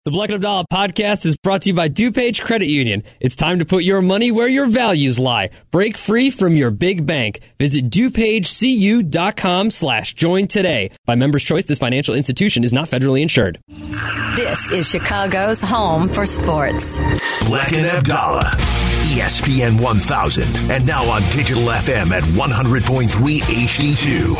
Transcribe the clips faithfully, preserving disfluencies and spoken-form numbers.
The Black and Abdallah podcast is brought to you by DuPage Credit Union. It's time to put your money where your values lie. Break free from your big bank. Visit DuPageCU.com slash join today. By Members' Choice, this financial institution is not federally insured. This is Chicago's home for sports. Black and Abdallah, E S P N one thousand, and now on digital F M at one hundred point three H D two.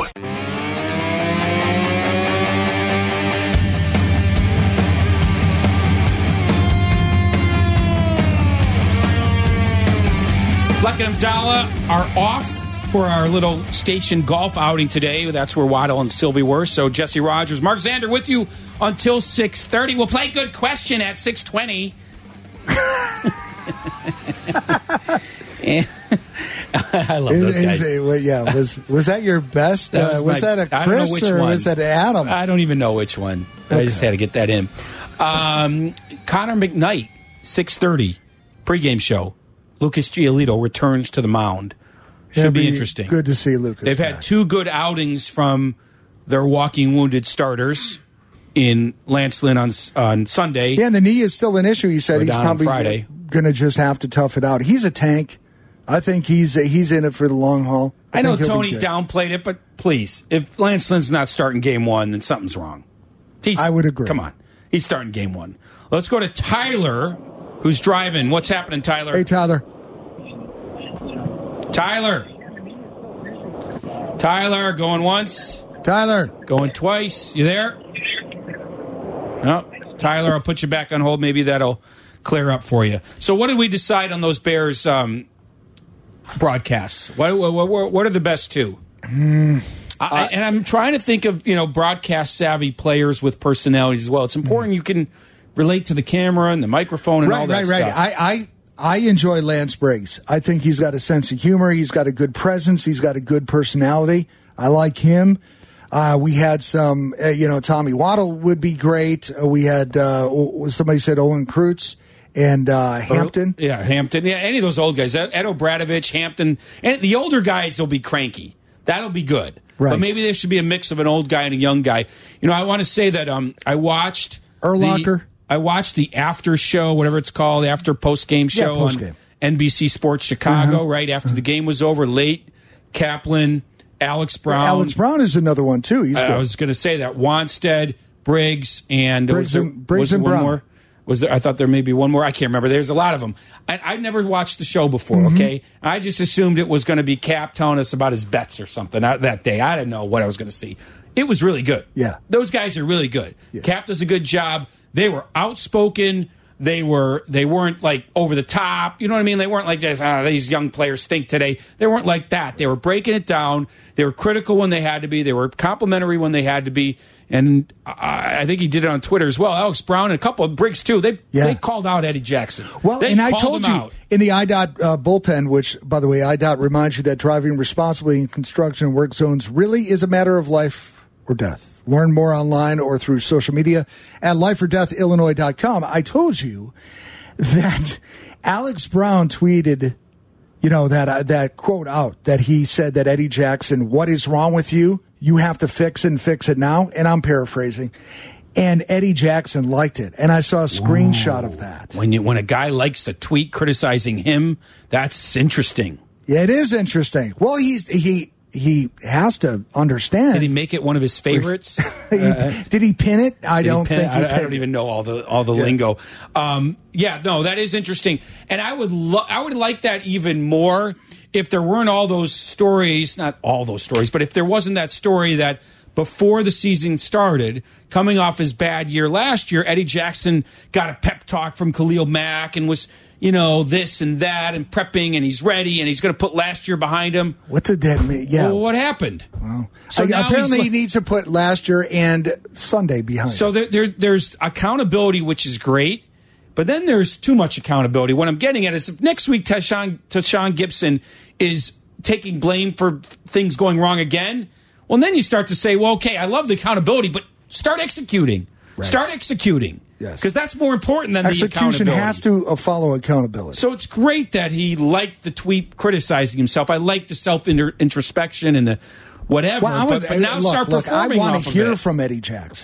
Black and Abdallah are off for our little station golf outing today. That's where Waddle and Sylvie were. So Jesse Rogers, Mark Zander with you until six thirty. We'll play Good Question at six twenty. I love those guys. Is, is, well, yeah, was was that your best? That was uh, was my, that a I don't know Chris which or one. was that Adam? I don't even know which one. Okay. I just had to get that in. Um, Connor McKnight, six thirty, pregame show. Lucas Giolito returns to the mound. Should It'll be, be interesting. Good to see Lucas. They've back. had two good outings from their walking wounded starters in Lance Lynn on on Sunday. Yeah, and the knee is still an issue. He said Or he's down on probably Friday. going to just have to tough it out. He's a tank. I think he's he's in it for the long haul. I, I know think he'll Tony be good. downplayed it, but please, if Lance Lynn's not starting game one, then something's wrong. He's, I would agree. Come on. He's starting game one. Let's go to Tyler, who's driving. What's happening, Tyler? Hey, Tyler. Tyler. Tyler, going once. Tyler. Going twice. You there? No. Tyler, I'll put you back on hold. Maybe that'll clear up for you. So what did we decide on those Bears um, broadcasts? What, what, what are the best two? Mm, I, and I'm trying to think of, you know, broadcast savvy players with personalities as well. It's important mm. you can relate to the camera and the microphone and right, all that right, stuff. right, right. I, I I enjoy Lance Briggs. I think he's got a sense of humor. He's got a good presence. He's got a good personality. I like him. Uh, we had some, uh, you know, Tommy Waddle would be great. Uh, we had, uh, somebody said Olin Kreutz and uh, Hampton. Oh, yeah, Hampton. Yeah, any of those old guys. Ed, Ed O'Bradovich, Hampton. And the older guys will be cranky. That'll be good. Right. But maybe there should be a mix of an old guy and a young guy. You know, I want to say that um, I watched Urlacher. The, I watched the after show, whatever it's called, the after post-game show yeah, post-game. on N B C Sports Chicago, uh-huh. right after uh-huh. the game was over. Late, Kaplan, Alex Brown. Alex Brown is another one, too. He's I, good. I was going to say that. Wanstead, Briggs, and Briggs was there, and, Briggs was there and one Brown. more? Was there? I thought there may be one more. I can't remember. There's a lot of them. I, I'd never watched the show before, mm-hmm. okay? I just assumed it was going to be Cap telling us about his bets or something that day. I didn't know what I was going to see. It was really good. Yeah. Those guys are really good. Yeah. Cap does a good job. They were outspoken. They were they weren't like over the top. You know what I mean? They weren't like just, ah, these young players stink today. They weren't like that. They were breaking it down. They were critical when they had to be. They were complimentary when they had to be. And I, I think he did it on Twitter as well. Alex Brown and a couple of Briggs too. They yeah. they called out Eddie Jackson. Well, they and I called told him you out. in the I DOT uh, bullpen, which, by the way, I DOT reminds you that driving responsibly in construction and work zones really is a matter of life or death. Learn more online or through social media at life or death illinois dot com. I told you that Alex Brown tweeted, you know, that uh, that quote out that he said that Eddie Jackson, what is wrong with you? You have to fix it and fix it now. And I'm paraphrasing. And Eddie Jackson liked it. And I saw a screenshot Ooh. of that. When you when a guy likes a tweet criticizing him, that's interesting. Yeah, it is interesting. Well, he's he he has to understand. Did he make it one of his favorites? he, uh, did he pin it? I don't pin, think he I, pinned I don't even know all the all the yeah. lingo. Um, yeah, no, that is interesting, and I would lo- I would like that even more if there weren't all those stories. Not all those stories, but if there wasn't that story that before the season started, coming off his bad year last year, Eddie Jackson got a pep talk from Khalil Mack and was, you know, this and that and prepping and he's ready and he's going to put last year behind him. What did that mean? Yeah. Well, what happened? Well, so uh, now apparently he's, he needs to put last year and Sunday behind. So there, there, there's accountability, which is great. But then there's too much accountability. What I'm getting at is if next week Tashawn, Tashawn Gibson is taking blame for things going wrong again, well, then you start to say, well, okay, I love the accountability, but start executing. Right. Start executing. Yes. Because that's more important than execution the accountability. has to uh, follow accountability. So it's great that he liked the tweet criticizing himself. I like the self-introspection and the whatever. Well, would, but, but now look, start look, performing I want off to of hear it. from Eddie Jackson.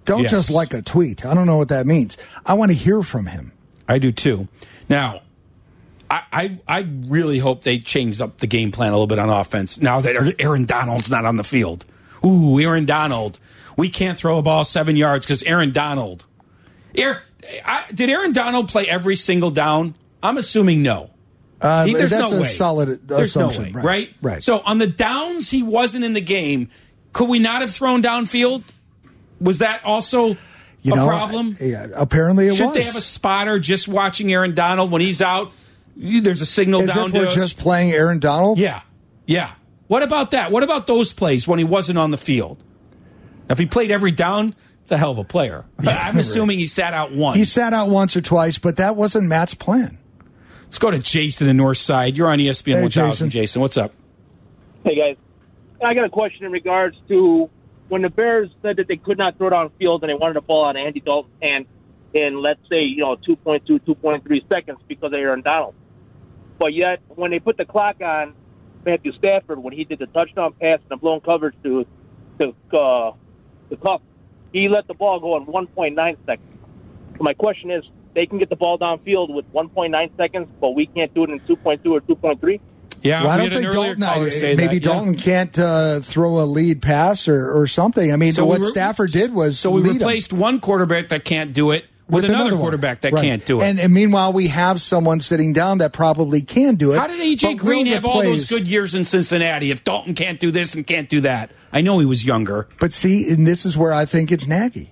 Don't Yes. just like a tweet. I don't know what that means. I want to hear from him. I do too. Now, I, I I really hope they changed up the game plan a little bit on offense now that Aaron Donald's not on the field. Ooh, Aaron Donald. We can't throw a ball seven yards because Aaron Donald. Aaron, I, did Aaron Donald play every single down? I'm assuming no. Uh, He- there's that's no a way. solid There's assumption. no way, right? Right. So on the downs he wasn't in the game, could we not have thrown downfield? Was that also you a know, problem? Yeah, apparently it Should was. they have a spotter just watching Aaron Donald when he's out? There's a signal As down if we're to just playing Aaron Donald? yeah, yeah. What about that? What about those plays when he wasn't on the field? If he played every down, it's a hell of a player. I'm assuming he sat out once. He sat out once or twice, but that wasn't Matt's plan. Let's go to Jason in North Side. You're on E S P N Hey, one thousand, Jason. Jason. What's up? Hey, guys. I got a question in regards to when the Bears said that they could not throw downfield and they wanted the ball on Andy Dalton's hand in, let's say, you know, two point two, two point three seconds because of Aaron Donald. But yet, when they put the clock on Matthew Stafford, when he did the touchdown pass and the blown coverage to, to uh, the cup, he let the ball go in one point nine seconds. So my question is, they can get the ball downfield with one point nine seconds, but we can't do it in two point two or two point three? Yeah, Well, I we don't had an think earlier Dalton. caller I- say maybe that, yeah. Dalton can't uh, throw a lead pass or, or something. I mean, So we what re- Stafford did was so we lead him replaced one quarterback that can't do it with, another, one. quarterback that Right. can't do it. And, and meanwhile, we have someone sitting down that probably can do it. How did A J but will Green the have all those plays- good years in Cincinnati if Dalton can't do this and can't do that? I know he was younger, But see, and this is where I think it's Nagy.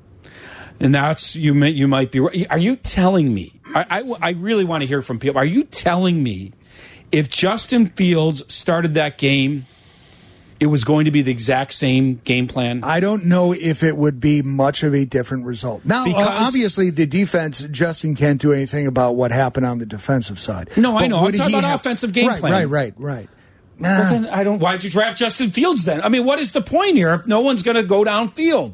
and that's you. May, you might be right. Are you telling me? I, I, I really want to hear from people. Are you telling me if Justin Fields started that game, it was going to be the exact same game plan? I don't know if it would be much of a different result. Now, Because- uh, obviously, the defense, Justin can't do anything about what happened on the defensive side. No, I But know. I'm would talking he about have- offensive game right, plan. Right, right, right. Nah. Well, then I don't. Why did you draft Justin Fields then? I mean, what is the point here if no one's going to go downfield?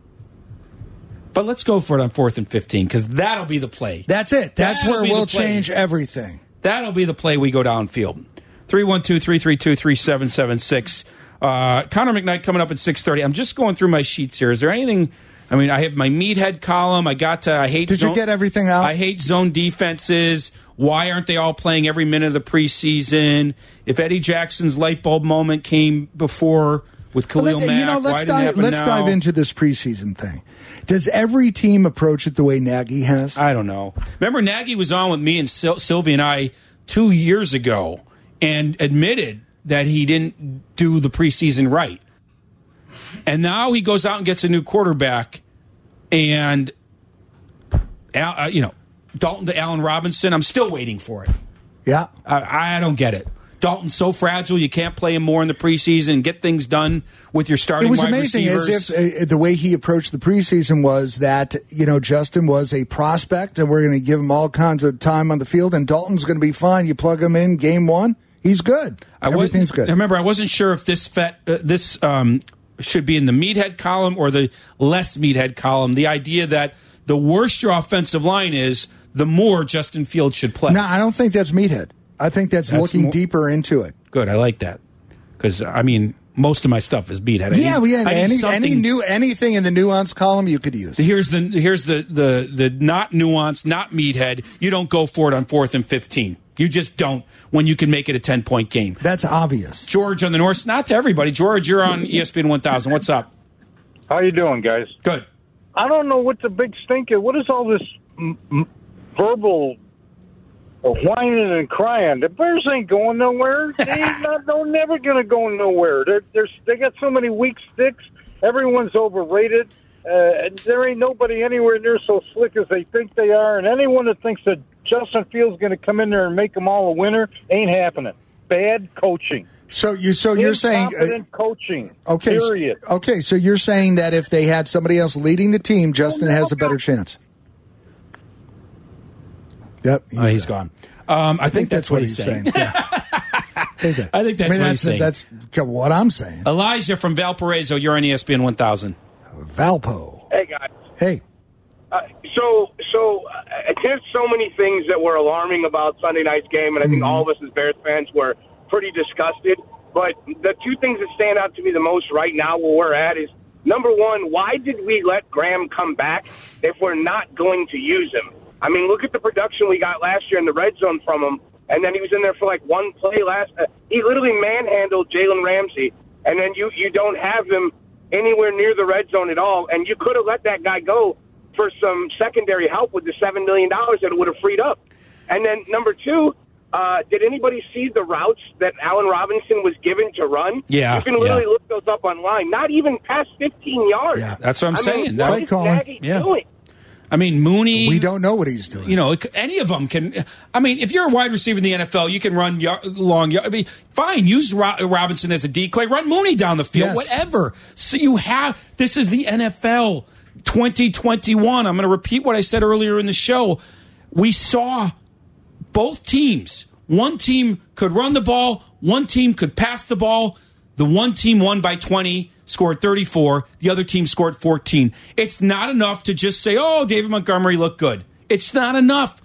But let's go for it on fourth and fifteen because that'll be the play. That's it. That's That'll where be the we'll play. change everything. That'll be the play we go downfield. three one two, three three two, three seven seven six. Uh, Connor McKnight coming up at six thirty. I'm just going through my sheets here. Is there anything? I mean, I have my meathead column. I got to, I hate Did you zone, get everything out? I hate zone defenses. Why aren't they all playing every minute of the preseason? If Eddie Jackson's light bulb moment came before with Khalil Well, let- Mack, you know, why let's didn't it dive. happen Let's now? dive into this preseason thing. Does every team approach it the way Nagy has? I don't know. Remember, Nagy was on with me and Sil- Sylvie and I two years ago and admitted that he didn't do the preseason right. And now he goes out and gets a new quarterback, and Al, uh, you know, Dalton to Allen Robinson. I'm still waiting for it. Yeah. I, I don't get it. Dalton's so fragile, you can't play him more in the preseason and get things done with your starting It was wide amazing receivers. as if uh, the way he approached the preseason was that, you know, Justin was a prospect and we're going to give him all kinds of time on the field and Dalton's going to be fine. You plug him in game one, he's good. I Everything's wasn't- good. Remember, I wasn't sure if this fet, uh, this um, should be in the meathead column or the less meathead column. The idea that the worse your offensive line is, the more Justin Fields should play. No, I don't think that's meathead. I think that's, That's looking more- deeper into it. Good, I like that. Because, I mean, most of my stuff is meathead. I Yeah, need- we had I need any, any something- new anything in the nuance column you could use. Here's the here's the, the the not nuance, not meathead. You don't go for it on fourth and fifteen. You just don't when you can make it a ten point game. That's obvious. George on the north, not to everybody. George, you're on E S P N one thousand. What's up? How you doing, guys? Good. I don't know what the big stink is. What is all this m- m- verbal whining and crying? The Bears ain't going nowhere. They ain't not, they're never going to go nowhere. They're, they're, they got so many weak sticks. Everyone's overrated. Uh, and there ain't nobody anywhere near so slick as they think they are. And anyone that thinks that Justin Fields going to come in there and make them all a winner ain't happening. Bad coaching. So you so you're saying uh, Incompetent coaching. okay, s- Period. okay, so you're saying that if they had somebody else leading the team, Justin has a better chance. Yep, Oh, he's gone. Um, I, I think that's what he's saying. Yeah. I think that- I think that's I mean, what that's, he's saying. That's what I'm saying. Elijah from Valparaiso, you're on E S P N one thousand. Valpo. Hey, guys. Hey, Uh, so, so uh, there's so many things that were alarming about Sunday night's game, and I think all of us as Bears fans were pretty disgusted. But the two things that stand out to me the most right now where we're at is number one, why did we let Graham come back if we're not going to use him? I mean, look at the production we got last year in the red zone from him, and then he was in there for like one play last. Uh, he literally manhandled Jalen Ramsey, and then you you don't have him anywhere near the red zone at all, and you could have let that guy go for some secondary help with the seven million dollars that it would have freed up. And then number two, uh, did anybody see the routes that Allen Robinson was given to run? Yeah, you can literally yeah. look those up online. Not even past fifteen yards. Yeah. That's what I'm I saying. Mean, That- what is Colin. Nagy Yeah. doing? I mean, Mooney. We don't know what he's doing. You know, any of them can. I mean, if you're a wide receiver in the N F L, you can run y- long. Y- I mean, fine. Use Ro- Robinson as a decoy. Run Mooney down the field. Yes. Whatever. So you have. This is the N F L twenty twenty-one. I'm going to repeat what I said earlier in the show. We saw both teams. One team could run the ball. One team could pass the ball. The one team won by twenty. Scored thirty-four. The other team scored fourteen. It's not enough to just say, oh, David Montgomery looked good. It's not enough.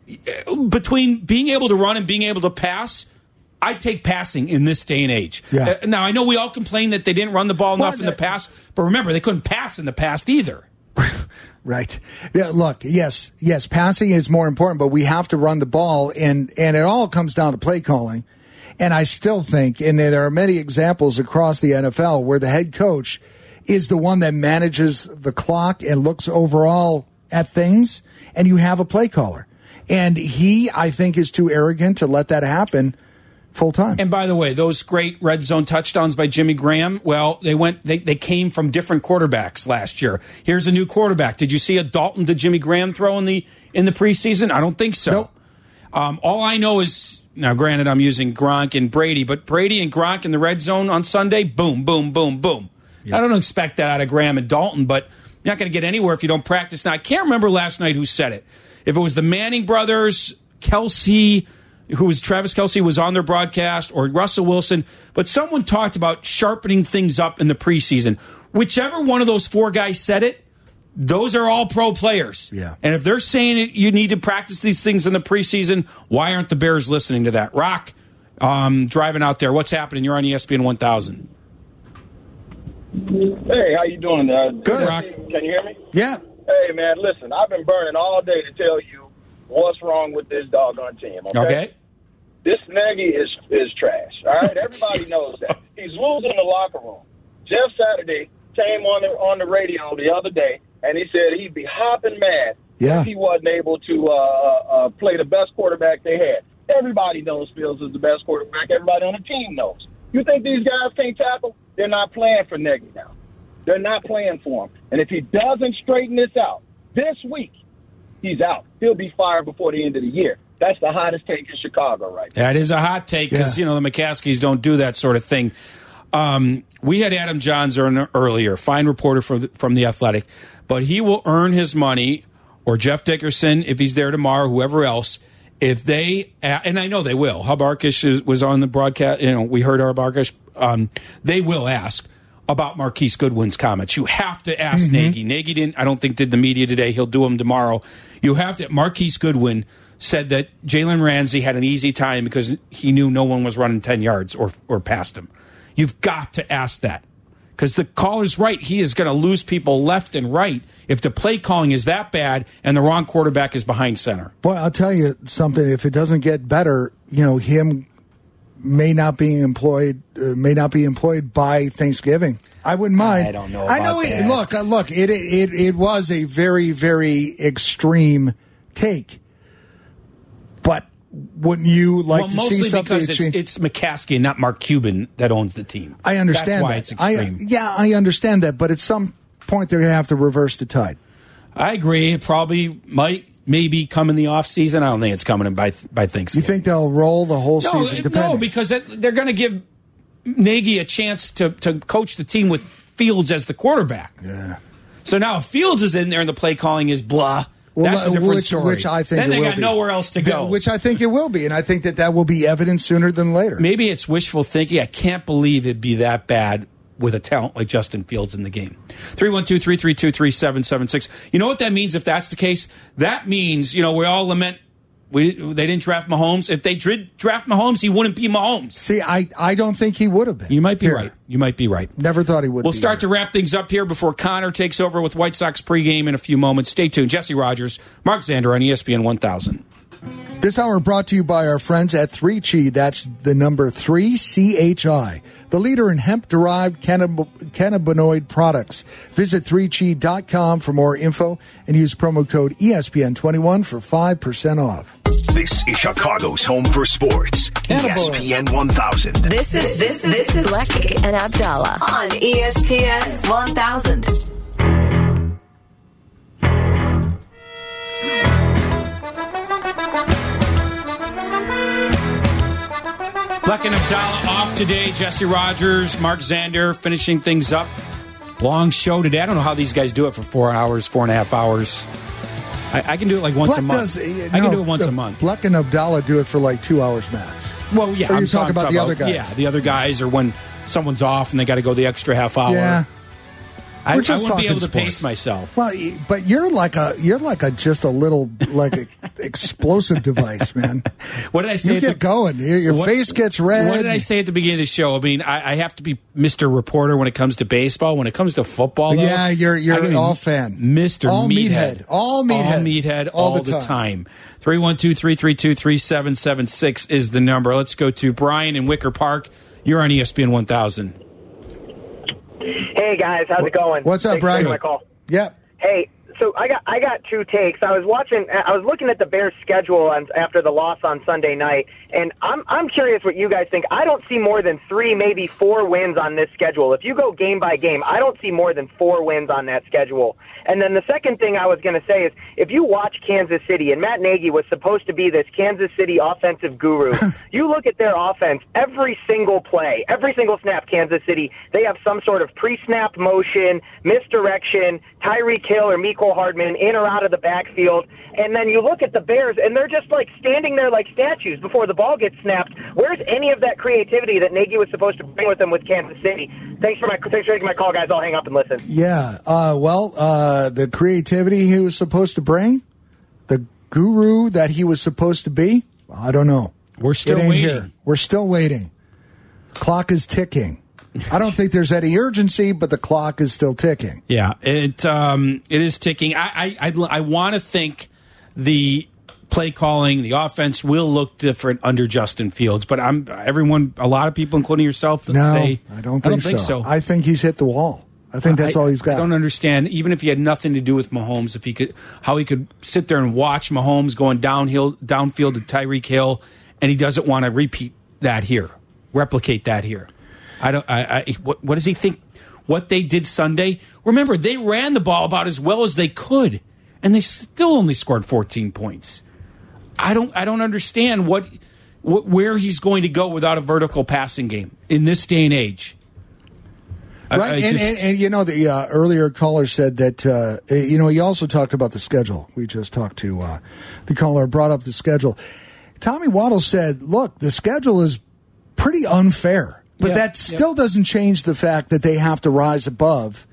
Between being able to run and being able to pass, I take passing in this day and age. Yeah. Uh, now, I know we all complain that they didn't run the ball enough Well, in the that- past, but remember, they couldn't pass in the past either. Right. Yeah, look, yes, yes, passing is more important, but we have to run the ball, and, and it all comes down to play calling. And I still think, and there are many examples across the N F L where the head coach is the one that manages the clock and looks overall at things, and you have a play caller. And he, I think, is too arrogant to let that happen full time. And by the way, those great red zone touchdowns by Jimmy Graham, well, they went they, they came from different quarterbacks last year. Here's a new quarterback. Did you see a Dalton to Jimmy Graham throw in the in the preseason? I don't think so. Nope. Um, all I know is, now granted I'm using Gronk and Brady, but Brady and Gronk in the red zone on Sunday, boom, boom, boom, boom. Yep. I don't expect that out of Graham and Dalton, but you're not going to get anywhere if you don't practice. Now, I can't remember last night who said it. If it was the Manning brothers, Kelsey, who was Travis Kelsey was on their broadcast, or Russell Wilson, but someone talked about sharpening things up in the preseason. Whichever one of those four guys said it, those are all pro players. Yeah. And if they're saying it, you need to practice these things in the preseason, why aren't the Bears listening to that? Rock, um, driving out there, what's happening? You're on E S P N one thousand. Hey, how you doing? Uh, Good. Rock. Can you hear me? Yeah. Hey, man, listen, I've been burning all day to tell you what's wrong with this doggone team, okay? Okay. This Nagy is is trash, all right? Everybody knows that. He's losing the locker room. Jeff Saturday came on the, on the radio the other day, and he said he'd be hopping mad Yeah. if he wasn't able to uh, uh, play the best quarterback they had. Everybody knows Fields is the best quarterback. Everybody on the team knows. You think these guys can't tackle? They're not playing for Nagy now. They're not playing for him. And if he doesn't straighten this out this week, he's out. He'll be fired before the end of the year. That's the hottest take in Chicago right now. That is a hot take because, Yeah. you know, the McCaskies don't do that sort of thing. Um, we had Adam Johns earn earlier, fine reporter from the, from The Athletic, but he will earn his money, or Jeff Dickerson, if he's there tomorrow, whoever else, if they, and I know they will. Hub Arkish was on the broadcast, you know, we heard Hub Arkish, um, they will ask about Marquise Goodwin's comments. You have to ask Mm-hmm. Nagy. Nagy didn't, I don't think, did the media today. He'll do them tomorrow. You have to, Marquise Goodwin said that Jalen Ramsey had an easy time because he knew no one was running ten yards or or past him. You've got to ask that because the caller's right. He is going to lose people left and right if the play calling is that bad and the wrong quarterback is behind center. Boy, I'll tell you something. If it doesn't get better, you know, him may not being employed, uh, may not be employed by Thanksgiving. I wouldn't mind. I don't know I know. about It, that. look, uh, look. It, it it was a very very extreme take, but wouldn't you like well, to mostly see something? because it's, extreme? it's McCaskey and not Mark Cuban that owns the team. I understand That's why that. it's extreme. I, yeah, I understand that, but at some point they're going to have to reverse the tide. I agree. It probably might maybe come in the off season. I don't think it's coming in by by You Thanksgiving. think they'll roll the whole No, season? it- Depending. no, because that, they're going to give Nagy a chance to to coach the team with Fields as the quarterback. Yeah. So now if Fields is in there and the play calling is blah, Well, that's a different which, story. which I think then it they will got be. nowhere else to go. Which I think it will be, and I think that that will be evident sooner than later. Maybe it's wishful thinking. I can't believe it'd be that bad with a talent like Justin Fields in the game. three one two, three three two, three seven seven six. You know what that means if that's the case? That means, you know, we all lament We they didn't draft Mahomes. If they did draft Mahomes, he wouldn't be Mahomes. See, I, I don't think he would have been. You might be here. right. You might be right. Never thought he would. We'll be start here. to wrap things up here before Connor takes over with White Sox pregame in a few moments. Stay tuned. Jesse Rogers, Mark Zander on E S P N one thousand. This hour brought to you by our friends at three Chi. That's the number three C H I, the leader in hemp-derived cannab- cannabinoid products. Visit three chi dot com for more info and use promo code E S P N twenty-one for five percent off. This is Chicago's home for sports. E S P N one thousand. This is this is this is Lecky and Abdallah on E S P N one thousand. Bleck and Abdallah off today. Jesse Rogers, Mark Zander finishing things up. Long show today. I don't know how these guys do it for four hours, four and a half hours. I, I can do it like once Bleck a month. Does, uh, I no, can do it once uh, a month. Bleck and Abdallah do it for like two hours max. Well, yeah. Or I'm you talking about the other guys? Yeah, the other guys, or when someone's off and they got to go the extra half hour. Yeah. I, We're just I wouldn't be able to talking pace sports. myself. Well, but you're like a you're like a just a little like a explosive device, man. What did I say? You at get the, going. Your, your what- face gets red. What did I say at the beginning of the show? I mean, I, I have to be Mister Reporter when it comes to baseball. When it comes to football, though, Yeah, you're you're I gotta be all fan. Mister All Meathead. meathead. All meathead. All meathead all, All the the time. three one two, three three two, three seven seven six is the number. Let's go to Brian in Wicker Park. You're on E S P N one thousand. Hey guys, how's it going? What's up, Thanks for Brian? taking my call. Yeah. Hey, so I got I got two takes. I was watching, I was looking at the Bears' schedule on, after the loss on Sunday night, and I'm I'm curious what you guys think. I don't see more than three, maybe four wins on this schedule. If you go game by game, I don't see more than four wins on that schedule. And then the second thing I was going to say is, if you watch Kansas City, and Matt Nagy was supposed to be this Kansas City offensive guru, you look at their offense, every single play, every single snap, Kansas City, they have some sort of pre-snap motion, misdirection, Tyreek Hill or Mecole Hardman in or out of the backfield. And then you look at the Bears, and they're just like standing there like statues before the ball gets snapped. Where's any of that creativity that Nagy was supposed to bring with him with Kansas City? Thanks for my thanks for taking my call, guys. I'll hang up and listen. Yeah. Uh, well, uh, the creativity he was supposed to bring, the guru that he was supposed to be, I don't know. We're still It ain't waiting. here. We're still waiting. The clock is ticking. I don't think there's any urgency, but the clock is still ticking. Yeah, it um, it is ticking. I I, I, I want to think the play calling, the offense will look different under Justin Fields, but I'm everyone, a lot of people, including yourself, that No, say I don't think, I don't think so. I think he's hit the wall. I think that's I, all he's got. I don't understand, even if he had nothing to do with Mahomes, if he could, how he could sit there and watch Mahomes going downhill, downfield to Tyreek Hill, and he doesn't want to repeat that here, replicate that here. I don't. I, I what, what does he think? What they did Sunday? Remember, they ran the ball about as well as they could, and they still only scored fourteen points. I don't. I don't understand what, what where he's going to go without a vertical passing game in this day and age. I- Right, I and, just- and, and you know, the uh, earlier caller said that, uh, you know, he also talked about the schedule. We just talked to uh, the caller, brought up the schedule. Tommy Waddle said, look, the schedule is pretty unfair, but Yeah, that still yeah. doesn't change the fact that they have to rise above.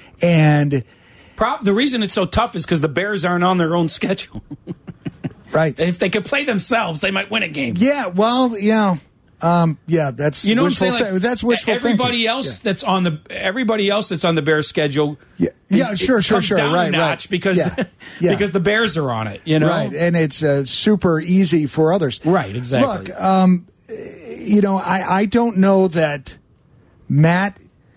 And Prob- the reason it's so tough is because the Bears aren't on their own schedule. right. If they could play themselves, they might win a game. Yeah, well, yeah. Um, yeah, that's You know what I'm wishful saying? Like, thi- that's wishful everybody thinking. else Yeah. that's on the everybody else that's on the Bears schedule. Yeah, yeah, it- sure, it sure, comes sure. down Right, a notch right. because Yeah, yeah. because the Bears are on it. You know, Right, and it's uh, super easy for others. Right, exactly. Look, um, you know, I, I don't know that Matt.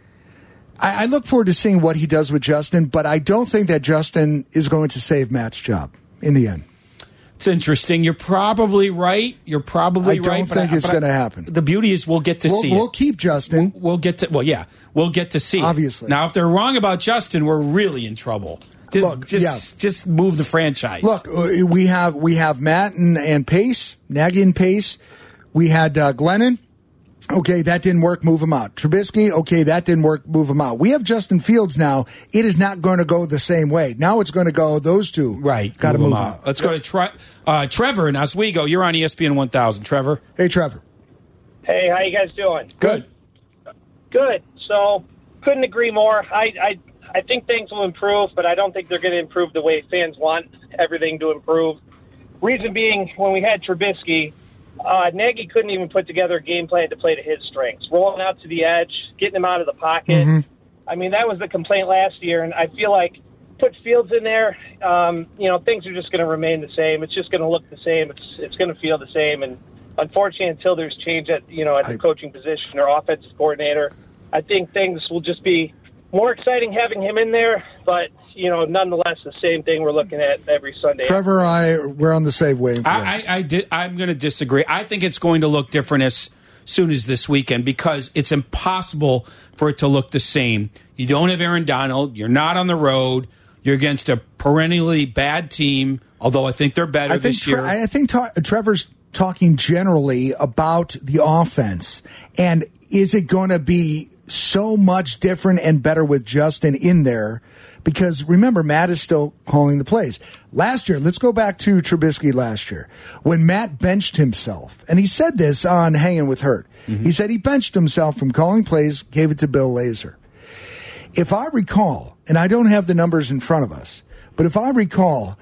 I, I look forward to seeing what he does with Justin, but I don't think that Justin is going to save Matt's job in the end. It's interesting. You're probably right. You're probably I don't right. think but it's but gonna happen. The beauty is we'll get to We'll, see we'll it. keep Justin. We'll get to well, yeah, we'll get to see. it. Obviously. Now, if they're wrong about Justin, we're really in trouble. Just, Look, just, just move the franchise. Look, uh, we have we have Matt and, and Pace, Nagy and Pace. We had uh, Glennon. Okay, that didn't work. Move him out. Trubisky. Okay, that didn't work. Move him out. We have Justin Fields now. It is not going to go the same way. Now it's going to go those two. Right, Got to move move them out. Let's go to Tre- uh, Trevor in Oswego. You're on E S P N one thousand. Trevor. Hey, Trevor. Hey, how you guys doing? Good. Good. So, couldn't agree more. I, I, I think things will improve, but I don't think they're going to improve the way fans want everything to improve. Reason being, when we had Trubisky, uh, Nagy couldn't even put together a game plan to play to his strengths. Rolling out to the edge, getting him out of the pocket. Mm-hmm. I mean, that was the complaint last year, and I feel like put Fields in there, um, you know, things are just going to remain the same. It's just going to look the same. It's it's going to feel the same. And unfortunately, until there's change at, you know, at the I, coaching position or offensive coordinator, I think things will just be more exciting having him in there. But, you know, nonetheless, the same thing we're looking at every Sunday. Trevor and I, we're on the same wave. I, I, I did, I'm going to disagree. I think it's going to look different as soon as this weekend because it's impossible for it to look the same. You don't have Aaron Donald. You're not on the road. You're against a perennially bad team, although I think they're better I think this Tre- year. I think ta- Trevor's talking generally about the offense. And is it going to be so much different and better with Justin in there? Because remember, Matt is still calling the plays. Last year, let's go back to Trubisky last year, when Matt benched himself. And he said this on Hanging with Hurt. Mm-hmm. He said he benched himself from calling plays, gave it to Bill Lazor. If I recall, and I don't have the numbers in front of us, but if I recall,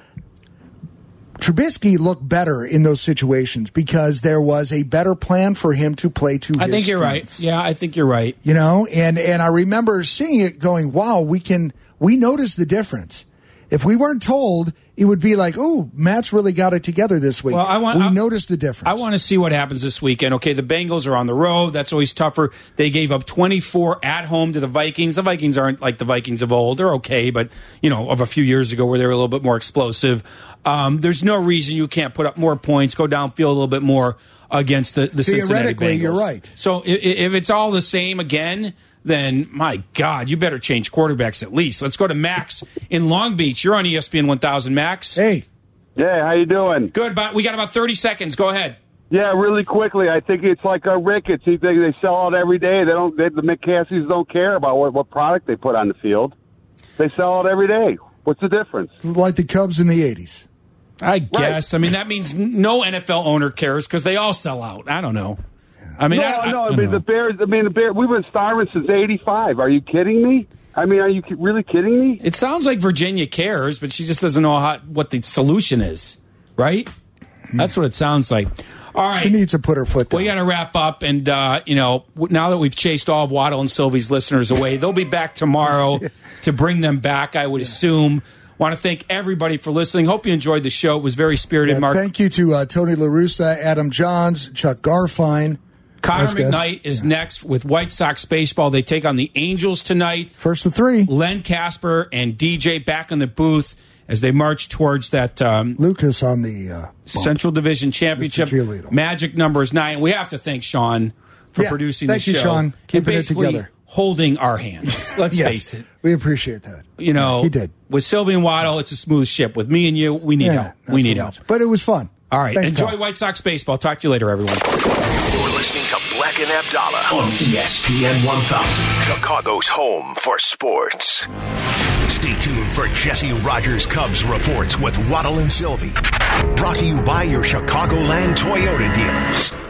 Trubisky looked better in those situations because there was a better plan for him to play to I his think you're strengths. right. Yeah, I think you're right. You know, and, and I remember seeing it going, wow, we can, we noticed the difference. If we weren't told, it would be like, oh, Matt's really got it together this week. Well, I want, we I, noticed the difference. I want to see what happens this weekend. Okay, the Bengals are on the road. That's always tougher. They gave up twenty-four at home to the Vikings. The Vikings aren't like the Vikings of old. They're okay, but, you know, of a few years ago where they were a little bit more explosive. Um, there's no reason you can't put up more points, go downfield a little bit more against the, the Cincinnati Bengals. Theoretically, you're right. So if, if it's all the same again, then, my God, you better change quarterbacks at least. Let's go to Max in Long Beach. You're on E S P N one thousand, Max. Hey. Yeah, how you doing? Good, but we got about thirty seconds. Go ahead. Yeah, really quickly. I think it's like a Ricketts. They, they sell out every day. They don't. They, the McCaskies don't care about what, what product they put on the field. They sell out every day. What's the difference? Like the Cubs in the eighties. I guess. Right. I mean, that means no N F L owner cares because they all sell out. I don't know. I mean, no, I, I, no. I, I mean, know. the Bears. I mean, the Bears. We've been starving since eighty-five. Are you kidding me? I mean, are you really kidding me? It sounds like Virginia cares, but she just doesn't know how, what the solution is, right? That's what it sounds like. All right. She needs to put her foot down. We got to wrap up, and, uh, you know, now that we've chased all of Waddle and Sylvie's listeners away, they'll be back tomorrow to bring them back, I would assume. Want to thank everybody for listening. Hope you enjoyed the show. It was very spirited, Yeah, Mark. thank you to uh, Tony La Russa, Adam Johns, Chuck Garfine. Connor Nice guys. McKnight is next with White Sox baseball. They take on the Angels tonight. First of three. Len Casper and D J back in the booth as they march towards that um, Lucas on the uh, Central Division Championship. Magic numbers nine. We have to thank Sean for Yeah, producing thank the you, show. Sean. And Keeping it basically together. holding our hands. Let's Yes, face it. We appreciate that. You know, he did. With Sylvie and Waddle, it's a smooth ship. With me and you, we need Yeah, help. not We so need much. help. But it was fun. All right. Thanks, Enjoy Carl. White Sox baseball. Talk to you later, everyone. You're listening to Black and Abdallah on E S P N one thousand, Chicago's home for sports. Stay tuned for Jesse Rogers Cubs reports with Waddle and Sylvie. Brought to you by your Chicagoland Toyota dealers.